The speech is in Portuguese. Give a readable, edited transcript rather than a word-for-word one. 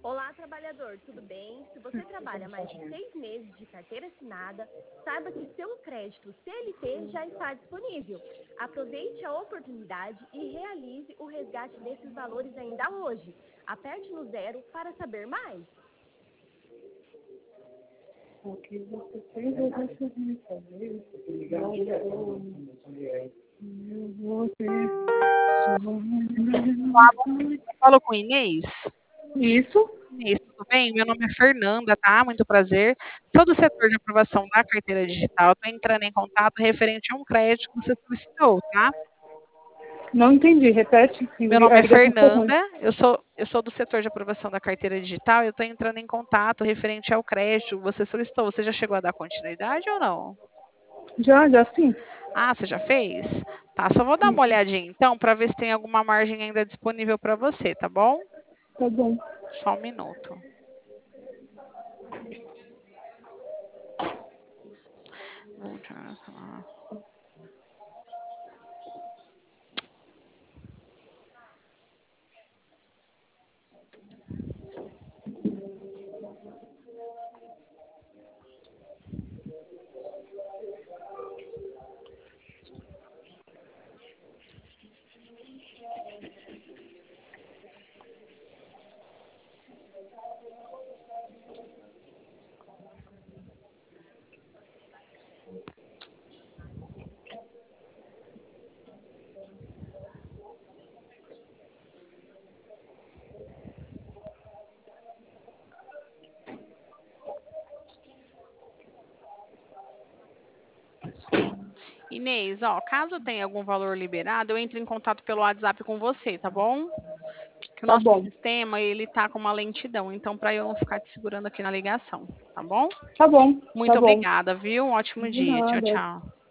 Olá, trabalhador, tudo bem? Se você trabalha mais de 6 meses de carteira assinada, saiba que seu crédito CLT já está disponível. Aproveite a oportunidade e realize o resgate desses valores ainda hoje. Aperte no zero para saber mais. O que você fez, eu vou fazer. Falo com Inês? Isso? Inês, tudo bem? Meu nome é Fernanda, tá? Muito prazer. Sou do setor de aprovação da carteira digital. Estou entrando em contato referente a um crédito que você solicitou, tá? Não entendi, repete. Meu nome A é ligação ficou ruim. Fernanda, eu sou do setor de aprovação da carteira digital e eu estou entrando em contato referente ao crédito que você solicitou. Você já chegou a dar continuidade ou não? Já sim. Ah, você já fez? Tá, só vou dar uma olhadinha então para ver se tem alguma margem ainda disponível para você, tá bom? Tá bom. Só um minuto. Inês, ó, caso tenha algum valor liberado, eu entro em contato pelo WhatsApp com você, tá bom? Que o Tá nosso bom. sistema, ele tá com uma lentidão, então para eu não ficar te segurando aqui na ligação, tá bom? Tá bom. Tá Muito bom. obrigada, viu? Um ótimo De dia. Tchau, nada. tchau.